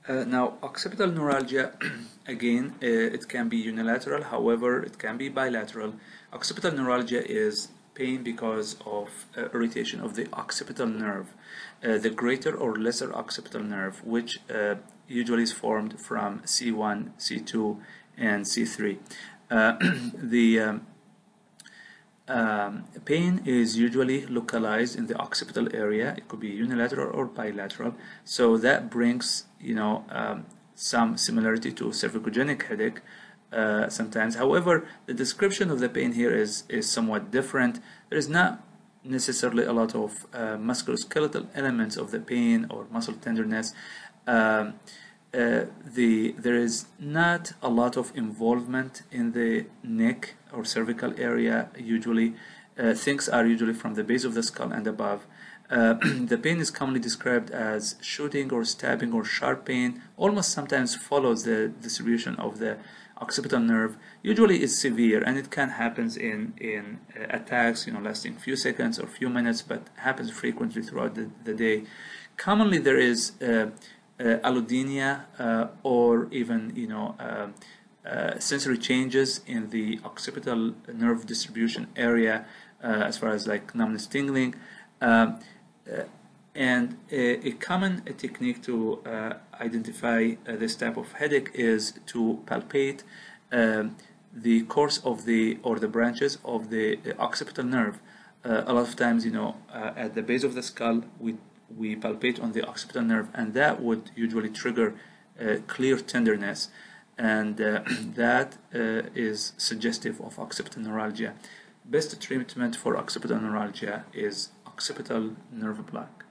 Now, occipital neuralgia, again, it can be unilateral, however, it can be bilateral. Occipital neuralgia is pain because of irritation of the occipital nerve, the greater or lesser occipital nerve, which usually is formed from C1, C2, and C3. The pain is usually localized in the occipital area. It could be unilateral or bilateral. So that brings, some similarity to cervicogenic headache sometimes. However, the description of the pain here is somewhat different. There is not necessarily a lot of musculoskeletal elements of the pain or muscle tenderness. There is not a lot of involvement in the neck or cervical area. Usually, things are usually from the base of the skull and above. The pain is commonly described as shooting or stabbing or sharp pain. Almost sometimes follows the distribution of the occipital nerve. Usually, it's severe and it can happen in attacks, lasting few seconds or few minutes, but happens frequently throughout the day. Commonly, there is allodynia or even sensory changes in the occipital nerve distribution area as far as like numbness, tingling, and a common technique to identify this type of headache is to palpate the course of the branches of the occipital nerve. A lot of times, at the base of the skull, we palpate on the occipital nerve, and that would usually trigger clear tenderness, and that is suggestive of occipital neuralgia. Best treatment for occipital neuralgia is occipital nerve block.